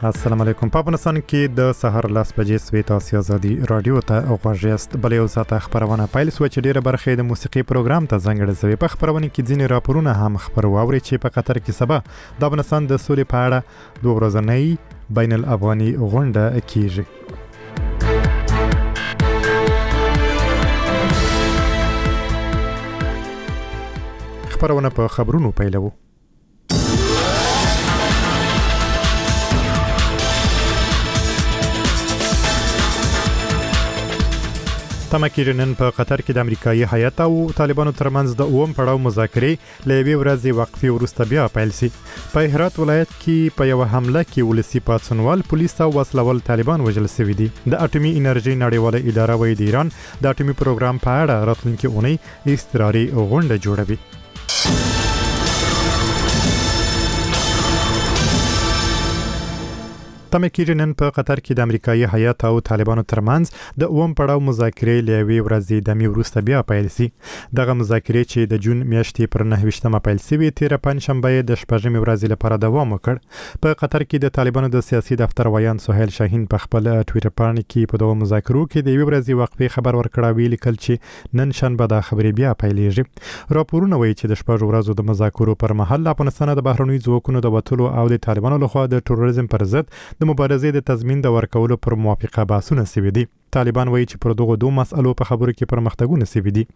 السلام علیکم. په افغانستان کې د سحر لاس بجې سوي تاسو ازادي رادیو ته غوښیاست. بلې او ساته خبرونه پیل سو چې ډیره برخه د موسیقي پروګرام ته ځانګړې شوی. په خبرونه کې ځینې راپورونه هم خبرو اوري چې په قطر کې سبا د افغانستان د سولې په اړه دوه ورځنۍ بین الافغاني غونډه کیږي. خبرونه په خبرونو پیلو. تمکیږي نن په قطر کې د امریکایي هیات او طالبانو ترمنځ د اوم پړاو مذاکرې لوي ورځې وقفې وروسته بیا پیل شي. په هرات ولایت کې په یو حمله کې ولسی پاتسونوال پولیس او وسلوال طالبان وژل شوي دي. د اټومي انرژي نړیواله اداره وایي د ایران د اټومي پروګرام په اړه راتلونکي اونۍ اضطراري غونډه جوړوي. تمکیږي نن په قطر کې د امریکایي هیات او طالبانو ترمنځ د اوم پړاو مذاکرې لوي ورځې د می وروسته بیا پیل شي. دغه مذاکرې چې د جون میاشتې پر 9 پیل شوې تیر پنځشنبه د شپږمې ورځې لپاره دوام وکړ. په قطر کې د طالبانو د سیاسي دفتر ویان سهیل شاهین په خپل ټوئیټر باندې کې په دغه مذاکرو کې د یوې ورځې وقفې خبر ورکړ. ویل کل چې نن شنبه د خبرې بیا پیلېږي. راپورونه وایي چې د شپږ ورځو د مذاکرو پر مهال افغانستان د بهرنیو ځواکونو د وټولو او د طالبانو لخوا د تروریزم پر ضد د مبارزې د تضمین د ورکولو پر موافقه بحثونه شوي دي. طالبان وایي چې پر دغه دوه مسألو په خبرو کې پرمختګونه شوي دي.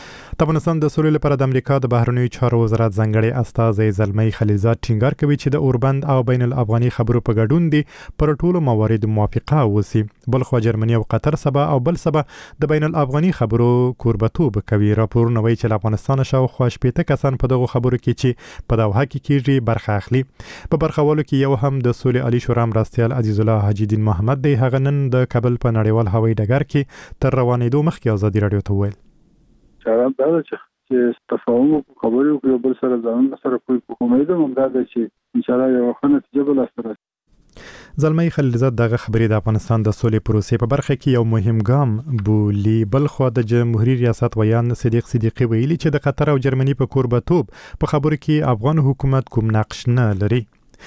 د افغانستان د سولې لپاره د امریکا د بهرنیو چارو وزارت ځانګړي استازی زلمی خلیلزاد ټینګار کوي چې د اوربند او بین الافغاني خبرو په ګډون دي پر ټولو موارد موافقه وسی. بلخو جرمني او قطر سبا او بل سبا د بین الافغاني خبرو کوربتوب کوي. راپورونه وایي چې افغانستان شاوخوا 80 کسان په دغه خبرو کې چې په دوحه کې کیږي برخه اخلي. په برخوالو کې یو هم د سولې علي شورا مرستیال عزیز الله حاجی دین محمد دی. هغه نن د کابل په نړیوال هوایي ډګر کې تر روانېدو مخکې ازادي رادیو ته وویل شراب دا چې تفاهم خبرې او بل سره ځان سره کوئی امید هم دا چې ان شاء الله یو ښه نتیجه به لاسته راشي. زلمی خلیلزاد دغه خبرې د افغانستان د سولې پروسې په برخه کې یو مهم ګام بولی. بلخو د جمهوریت ریاست ویان صدیق صدیقی ویلي چې د قطر او جرمني په کوربتوب په خبرو کې افغان حکومت کوم نقش نه لري.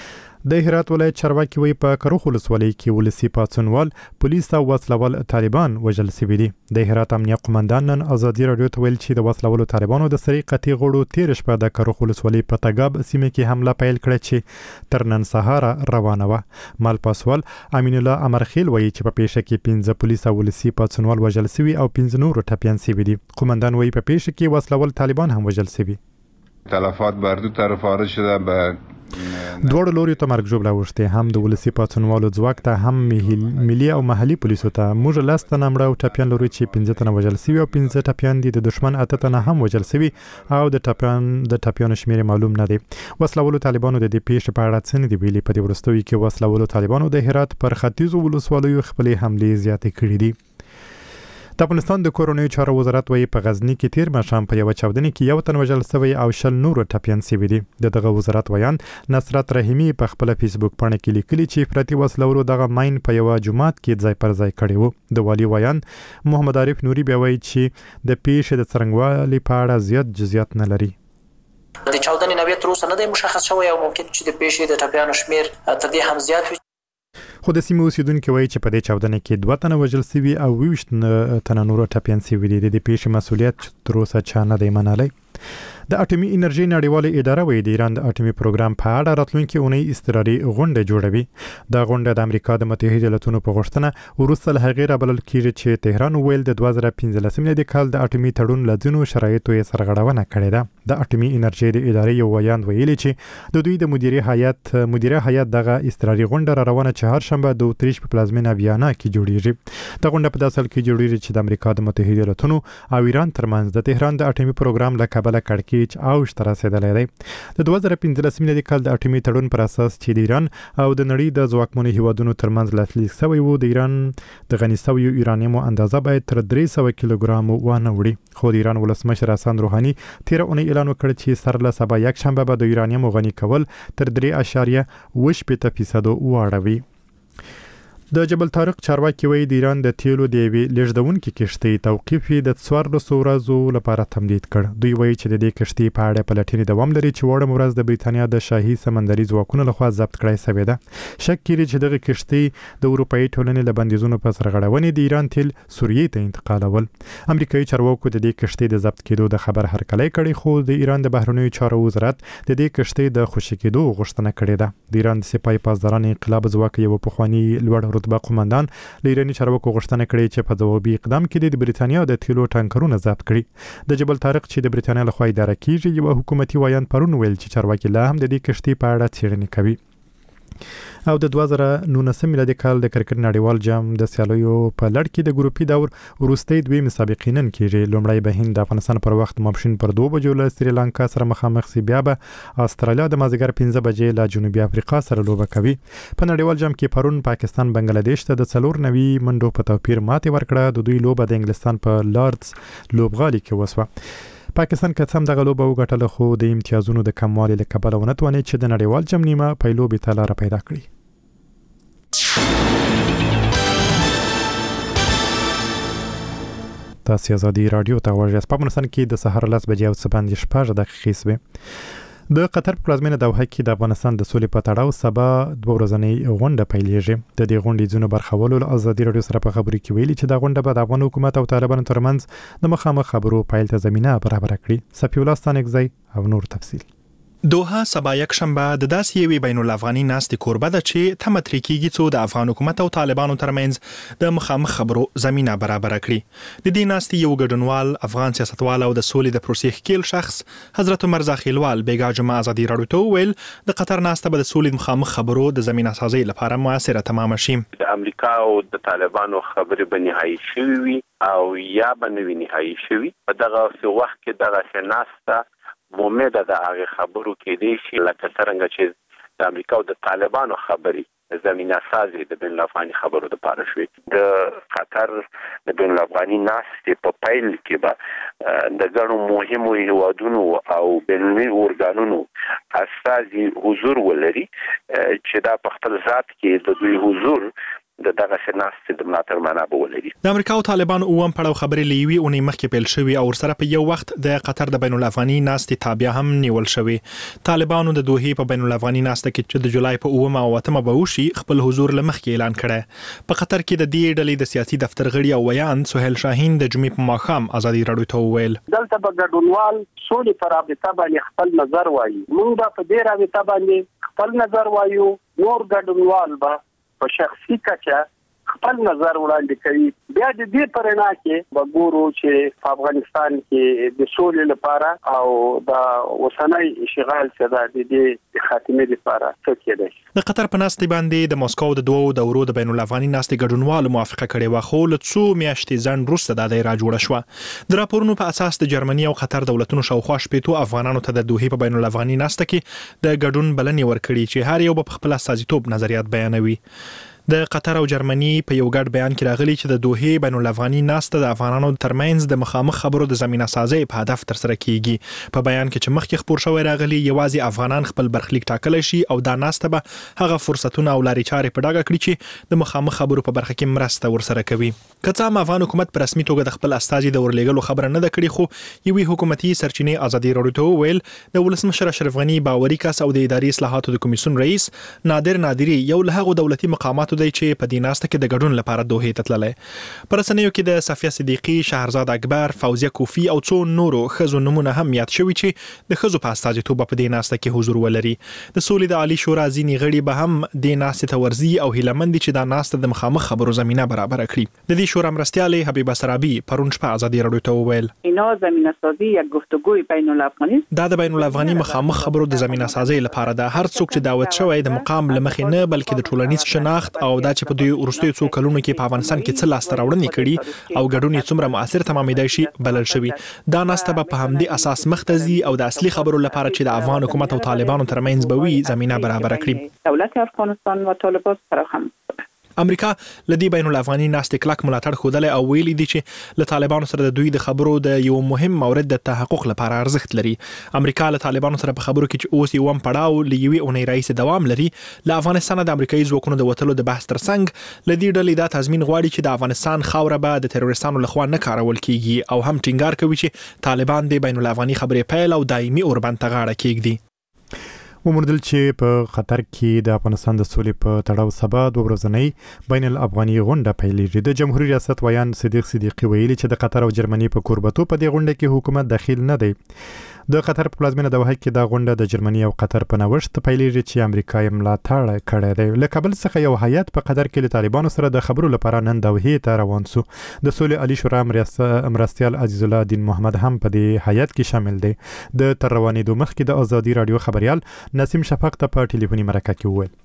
د هرات ولایت چارواکي وی په کروخ ولسوالۍ کې ولسی پاتسونوال پولیس او وسلوال طالبان وژل شوي دي. د هرات امنیه قومندان نن ازادي رادیو ته ویل چې د وسلوالو طالبانو د سری قطعي غړو تیر شپه د کروخ ولسوالۍ په تګاب سیمه کې حمله پیل کړه چې تر نن سهار روانه و. مال پاسوال امین الله امرخیل وی چې په پیښه کې 15 پولیس او ولسی پاتسونوال وژل شوي او 15 نور ټپیان شوي دي. قومندان وی په پیښه کې وسلوال طالبان هم وژل شوي. تلفات بر دو طرف وارد شده به دوړ لوري ته مرګ جوړه وشته. هم د ولسی پاتسونوالو ځواک ته هم ملي او محلي پولیسو ته موږ لاست نمبر او ټپیان لوري چې 15 تنه وژل شوي او 15 ټپیان دي. د دشمن اته تنه هم وژل شوي او د ټپیانو شمیر معلوم نه دی. وسلوالو طالبانو د دې پیښې په اړه څه نه دی ویلي. په دې ورستوي کې وسلوالو طالبانو د هرات پر ختیځو ولسوالیو خپل حملې زیاتې کړې دي. د افغانستان د کورونیو چارو وزارت وایي په غزنی کې تیر ماښام په یو چاودنه کې یو تن وژل شوی او 10 نور ټپیان شوي دي. دغه وزارت ویان نصرت رحیمی په خپل فیسبوک باندې کې لیکلي چې افراطي وسلوالو دغه ماین په یو جماعت کې ځای پر ځای کړی وو. د والی ویان محمد عارف نوري بیا وایي چې د پیښې د څرنګوالي په اړه زیات جزئیات نه لري. د چاودنې نوعیت تر اوسه نه دی مشخص شوی او ممکن چې د پیښې د ټپیانو شمیر تر دې هم زیات وي. خو د سیمې اوسیدونکو وایي چې په دې چاودنه کې 2 تنه وژل شوي او 20 تنه نور ټپیان شوي دي. د پیښې مسؤلیت تر اوسه چا نه دی منلی. د اټومي انرژي نړیواله اداره وایي د ایران د اټومي پروګرام په اړه راتلونکي اونۍ اضطراري غونډه جوړوي. دا غونډه د امریکا د متحده ایالاتونو په غوښتنه وروسته له هغې رابلل کېږي چې تهران ویل د 2015 میلادي کال د اټومي تړون له ځینو شرایطو یې سرغړونه کړې ده. د اټومي انرژي د ادارې یو ویان ویلي چې د دوی د مدیره هیات دغه اضطراري غونډه را روانه چهارشنبه د اتریش په پلازمینه ویانا کې جوړیږي. دا غونډه په داسل کې جوړیږي چې د امریکا د متحده ایالاتونو او ایران ترمنځ د تهران د اټومي پروګرام له کبله کړکېچ او تر رسیدلې ده. د 2015 میلادي کال د اټومي تړون پر اساس چې د ایران او د نړۍ د ځواکمنو هیوادونو ترمنځ لاسلیک شوی و د ایران د غني شوی یورانیم اندازه باید تر 300 کیلوګرام ونه وړي. خو د ایران ولسمشر حسن روحاني تیر اونۍ اعلان وکړ چې سر له سبا یک شنبه به د یورانیم غني کول تر 3.8% واړوي. د جبل طارق چارواکي وایي د ایران د تیلو د یوې لیږدونکي کښتۍ توقیف د 14 ورځو لپاره تمدید کړ. دوی وایي چې د دې کښتۍ په اړه پلټنې دوام لري چې وړم ورځ د بریتانیا د شاهي سمندري ځواکونو لخوا ضبط کړای شوې ده. شک کړي چې دغه کښتۍ د اروپאי ټولنې له بندیزونو په سرغړونې د ایران تیل سوریې ته انتقالول. امریکایي چارواکو د دې کښتۍ د ضبط کېدو د خبر هرکلی کړی، خو د ایران د بهرنیو چارو وزارت د دې کښتۍ د خوشي کېدو غوښتنه کړې ده. د ایران د سپاه پاسداران انقلاب ځواک یو پخوانی لوړ رتبه قومندان له ایراني چارواکو غوښتنه کړې چې په ځوابي اقدام کې د بریتانیا د تیلو ټانکرونه ضبط کړي. د جبل طارق چې د بریتانیا لخوا اداره کیږي یو حکومتي وایان پرون ویل چې چارواکي لا هم د دې کښتۍ په اړه څېړنې کوي. او د 2019 میلادي کال د کرکټ نړیوال جام د سیالیو په لړ کې د ګروپي دور وروستۍ دوی مسابقې نن کېږي. لومړی به هند د افغانستان پر وخت ماپښین پر 2 بجو له سریلانکا سره مخامخ سي، بیا به استرالیا د مازدیګر 15 بجې له جنوبي افریقا سره لوبه کوي. په نړیوال جام کې پرون پاکستان بنگلاديش ته د 4 منډو په توپیر ماتې ورکړه. د دوی لوبه د انګلستان په لارډز لوبغالي کې وسوه. پاکستان که څه هم دغه لوبه وګټله، خو د امتیازونو د کموالي له کبله ونه توانید چې د نړیوال جام نیمه پیلوبې ته لاره پیدا کړي. تاسو ازادي رادیو ته ورغاست. په افغانستان کې د سهار 10 بجې او 15 دقیقې شوې. د قطر په پلازمینه دوحه کې د افغانستان د سولې په تړاو سبا 2 ورځنۍ غونډه پیلېږي. د دې غونډې ځینو برخوالو له ازادي رادیو سره په خبرو کې ویلي چې دا غونډه به د افغان حکومت او طالبانو ترمنځ د مخامخ خبرو پیل ته زمینه برابر کړي. صفی الله ستانکزی او نور تفصیل. دوحه سبا یک شنبه د داسې یوې بین الافغاني ناستې کوربه ده چې تمه ترې کېږي څو د افغان حکومت او طالبانو ترمنځ د مخامخ خبرو زمینه برابر کړي. د دې ناستې یو ګډونوال افغان سیاستوال او د سولې د پروسې ښکېل شخص حضرت عمر زاخیلوال بیګا جمعه ازادي رادیو ته وویل د قطر ناسته به د سولې مخامخ خبرو د زمینه سازۍ لپاره موثره تمام شي. د امریکا او د طالبانو خبرې به نهایي شوي وي او یا به نه وي نهایي شوي. په دغه وخت کې دغه ناسته مومده د هغه خبرو کې دی چې لکه څنګه چې د امریکا او د طالبانو خبرې زمينه سازي د بین الافغاني خبرو لپاره شوې. د قطر د بین الافغاني ناستې په پیل کې به د ګڼو مهمو هیوادونو او بین‌المللي اورګانونو اساسي حضور ولري چې دا په خپل ذات کې د دوی حضور دغه شناخت د ملاتړ معنا به ولري. د امریکا او طالبان اوم پړاو خبرې لیوي او نه مخکې پیل شوی او سره په یو وخت د قطر د بین الافغاني ناستې تابع هم نیول شوی. طالبانو د دوحې په بین الافغاني ناستې کې چې د جولای په 9 او 8 به وشي خپل حضور لمخکې اعلان کړی. په قطر کې د دې ډلې د سیاسي دفتر غړي او ویان سهیل شاهین د جمعې په ماښام ازادي رادیو ته وویل دلته به ګډونوال سولې پر رابطه باندې خپل نظر وایي. موږ په دې رابطه باندې خپل نظر وایو. نور ګډونوال به په شخصي کچه خپل نظر وړاندې کوي. بیا د دې پرنا کې به ګورو چې په افغانستان کې د سولې لپاره او د اوسنۍ اشغال څخه د دې خاتمه لپاره څه کېدای. د قطر په ناستې باندې د مسکو د دوه دورو د بین الافغاني ناستې ګډونوالو موافقه کړې و، خو له څو میاشتې ځنډ وروسته دا دایره جوړه شوه. د راپورونو په اساس د جرمني او قطر دولتونو شاوخوا شپېتو افغانانو ته د دوحې په بین الافغاني ناسته کې د ګډون بلنې ورکړي چې هر یو په خپل استازیتوب نظریات بیانوي. د قطر او جرمني په یو ګډ بیان کې راغلي چې د دوحې بین الافغاني ناسته د افغانانو ترمنځ د مخامخ خبرو د زمينه سازي په هدف تر سره کیږي. په بیان کې چې مخکې خبر شوی راغلي یوازې افغانان خپل برخلیک ټاکلی شي او دا ناسته به هغه فرصتونه او لارې چارې په ډاګه کړي چې د مخامخ خبرو په برخه کې مرسته ورسره کوي. که څه هم افغان حکومت په رسمي توګه د خپل استازي د ورلېګلو خبره نه ده کړې، خو یوې حکومتي سرچینې ازادي رادیو ته وویل د ولسمشر اشرف غنی باوري کس او د اداري اصلاحاتو د کمیسیون رئیس نادر نادری یو له هغو دولتي مقاماتو دی چې په دې ناسته کې د ګډون لپاره دوحې ته تللی. پر رسنیو کې د صفیه صدیقي، شهرزاد اکبر، فوزیه کوفی او څو نورو ښځو نومونه هم یاد شوي چې د ښځو په استازیتوب په دې ناسته کې حضور ولري. د سولې د عالی شورا ځینې غړي به هم دې ناستې ته ورځي او هیلهمند دي چې دا ناسته د مخامخ خبرو زمینه برابر کړي. د دې شورا مرستیال حبیبه سرابی پرون شپه ازادي رادیو ته وویل اینا زمینه سازی یک گفتگوی بین الافغانی دا د بین الافغاني مخامخ خبرو د زمینه سازی لپاره د هر څوک چې دعوت شوی د مقام لمخې نه بلکې د ټولنیز شناخت او دا چې په دوی ورستیو څو کلونو کې په افغانستان کې څه لاسته راوړنې کړي او ګډون یې څومره مؤثر تمامېدای شي بلل شوی. دا ناسته به په همدې اساس مختزي او د اصلي خبرو لپاره چې د افغان حکومت او طالبانو ترمنځ به وي زمينه برابر کړي. دولت افغانستان و طالبان فراهم امریکا لدی بین الافغاني ناست کلک ملاتړ خوده او ویلي دي چې له طالبانو سره د دوی د خبرو د یو مهم مورد د تحقق لپاره ارزښت لري. امریکا له طالبانو سره په خبرو کې چې اوس یو پړاو لوي اونۍ رئیس دوام لري، له افغانستان د امریکایي ځواکونو د وټلو د بحث ترڅنګ لدی ډلې دا تضمین غواړي چې د افغانستان خاوره به د تروریستانو لخوا نه کارول کیږي او هم ټینګار کوي چې طالبان د بین الافغاني خبرې پیل او دایمي اوربند ته غاړه کیږدي. وموندل چې په قطر کې د افغانستان د سولې په تړاو سبا د ورځنۍ بین الافغاني غونډه پیلېږي. د جمهوریت ریاست ویان صدیق صدیقی ویلي چې د قطر او جرمني په کوربتو په دې غونډه کې حکومت داخل نه دی. د قطر په پلازمینه دوحه کې دا غونډه د جرمني او قطر په نوښت پیلېږي چې امریکا یې ملاتړ کړی دی. له کابل څخه یو هیات په قطر کې له طالبانو سره د خبرو لپاره نن دوحې ته روان سو. د سولې عالی شورا مرستیال عزیز الله دین محمد هم په دې هیات کې شامل دی. د تر روانېدو مخکې د ازادي رادیو خبريال نسیم شفق ته په ټلیفوني مرکه کې وویل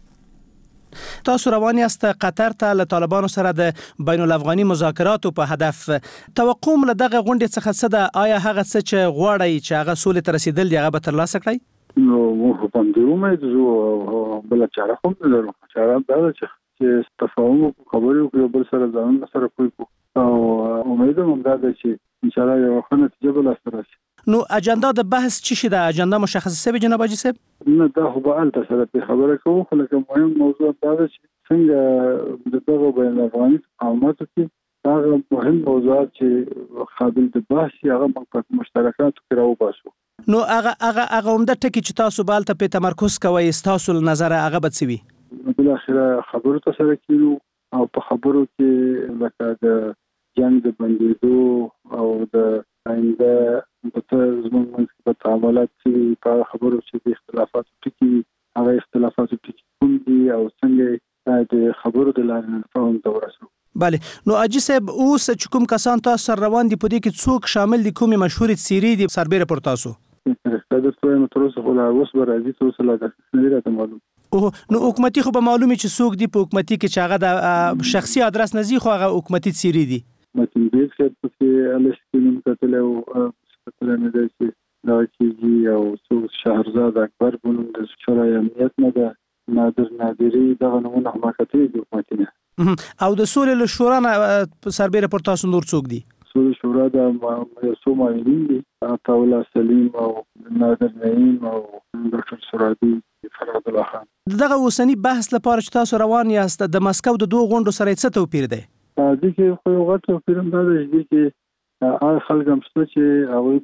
تاسو روان یاست قطر ته له طالبانو سره د بین الافغاني مذاکراتو په هدف. توقع له دغه غونډې څخه څه ده؟ آیا هغه څه چې غواړي چې هغه سولې ته رسیدل دی هغه به ترلاسه کړئ؟ نو موږ په دې امید یو بل چاره هم لرو. چاره دا ده چې تفاهم خبرې وکړو بل سره ځان سره کوي او امید هم دا ده چې ان شاء الله یو ښه نتیجه به لاسته راشي. نو اجنډا د بحث څه شي؟ د اجنډا مشخصه شوی جناب حاجي صاحب؟ نه دا خو به الته سره په خبره کوو، خو لکه مهم موضوع دا ده چې څنګه د دغه بین الافغاني تفاهماتو کې هغه مهم موضوعات چې قابل د بحث هغه په مشترکاتو کې راوباسو. نو هغه عمده ټکی چې تاسو بالته په تمرکز کوئ تاسو نظر هغه به څه وي؟ بل اخره خبرو ته سره کیلو او په خبرو کې لکه د جنگ د بندیدو او د آینده د زموږ په تعاملات کې په خبرو چې د اختلافاتو ټکي هغه اختلافاتو ټکي کوم دي او څنګه د خبرو د لارې فهم ته ورسو. بله، نو حاجي صاحب اوس چې کوم کسان تاسو سره روان دي په دې کې څوک شامل دي؟ کومې مشهورې څیرې دي سربېره پر تاسو؟ د څه متروسه خو لا اوس به راځي تاسو لا د نه راته معلوم. نو حکومتي خو به معلومه چې څوک دي په حکومتي کې چې هغه د شخصي ادرس نه زی خو هغه حکومتي څیرې دي. متن دې چې په الش کې نوم کتل او څه نه دی چې دا چې او څو شهرزاد اکبر بونم د شورای امنیت نه ده نادری دغه نمونه حماقتي دي حکومتونه. او د سولې له شورا نه سربېره پر تاسو نور څوک دي؟ سولې شورا د یو معاونین دي، عطاولا سلیم او نادر نعیم او ډاکټر سرادي فراد الله خان. دغه اوسنی بحث لپاره چې تاسو روان یاست د مسکو د دوه غونډو سره څه توپیر دی؟ دي کې خو یو غټ توپیر هم دا دی چې هغه خلک هم شته چې هغوی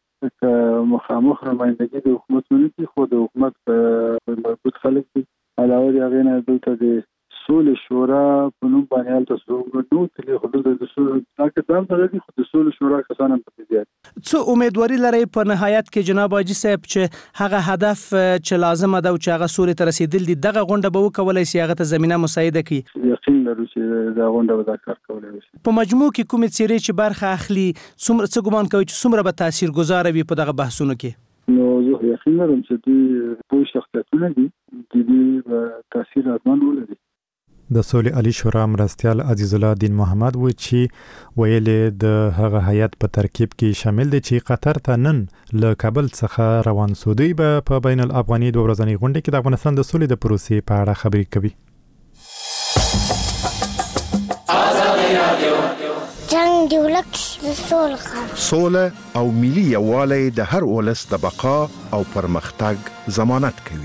به مخامخ نمایندګي د حکومت ونه کړي، خو د حکومت په مربوط خلک دي. علاوه د هغې نه دلته د سولې شورا په نوم باندې هلته څوک نو تلي، خو دلته د سولې دا کتاب دغه دي، خو د سولې شورا کسان هم پکې زیات. څه امیدواري لرئ په نهایت کې جناب حاجي صاحب چې هغه هدف چې لازمه ده او چې هغه سولې ته رسیدل دي دغه غونډه به وکولای شي هغه ته زمینه مساعده کړي؟ یقین لرو چې دا غونډه به دا کار کولی شي. په مجموع کې کومې څیرې چې برخه اخلي څه ګمان کوي چې څومره به تاثیرګذاره وي په دغه بحثونو کې؟ نو زه یقین لرم چې دوی پوه شخصیتونه دي چې به تاثیر اتمن ولري. د سولې عالی شورا مرستیال عزیز الله دین محمد و چې ویلې د هغه هیات په ترکیب کې شامل دي چې قطر ته نن له کابل څخه روان سو. دوی به په بین الافغاني دوه ورځنۍ غونډه کې د افغانستان د سولې د پروسې په اړه خبرې کوي. جنگ دی ولک سوله او ملي یووالی د هر ولس د بقا او پرمختګ ضمانت کوي.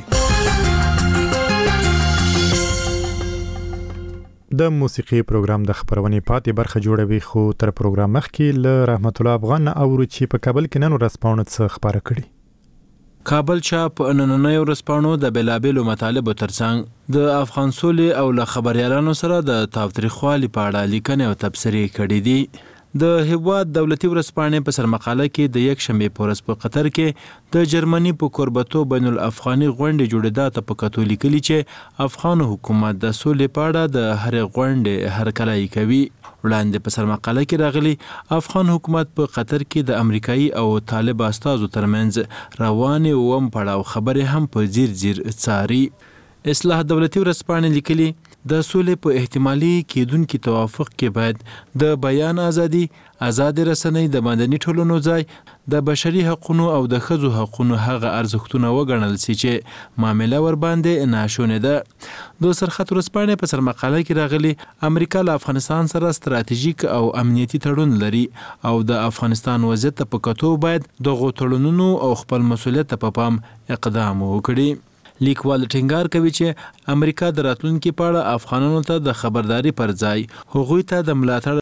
د موسیقي پروګرام د خبرونې پاتې برخه جوړوي، خو تر پروګرام مخکې له رحمت الله افغان اورو چې په کابل کې نن ورځپاڼو څه خبره کړي. کابل چاپ نننۍ ورځپاڼو د بېلابېلو مطالبو ترڅنګ د افغان سولې او له خبريالانو سره د تاوتریخوالي په اړه لیکنې او تبصرې کړي دي. د هیواد دولتي ورځپاڼې په سرمقاله کې د یک شنبې په ورځ په قطر کې د جرمني په کوربتو بین الافغاني غونډې جوړېدا ته په کتو لیکلي چې افغان حکومت د سولې په اړه د هرې غونډې هرکلی کوي. وړاندې په سرمقاله کې راغلي افغان حکومت په قطر کې د امریکایي او طالب استازو ترمنځ روانې اووم پړاو خبرې هم په ځیر څاري. اصلاح دولتي ورځپاڼې لیکلي د سولې په احتمالي کېدونکي توافق کې باید د بیان ازادي، آزاد رسنۍ، د مدني ټولنو ځای، د بشري حقوقو او د ښځو حقوقو هغه ارزښتونه وګڼل شي چې معامله ور باندې ناشونې ده. د سرخط ورځپاڼې په سرمقاله کې راغلي امریکا له افغانستان سره ستراتیژیک او امنیتي تړون لري او د افغانستان وضعیت په کتو باید دغه تړونونو او خپل مسؤلیت په پام اقدام وکړي. لیکوال ټینګار کوي چې امریکا د راتلونکي په اړه افغانانو ته د خبرداري پر ځای هغوی ته د ملاتړ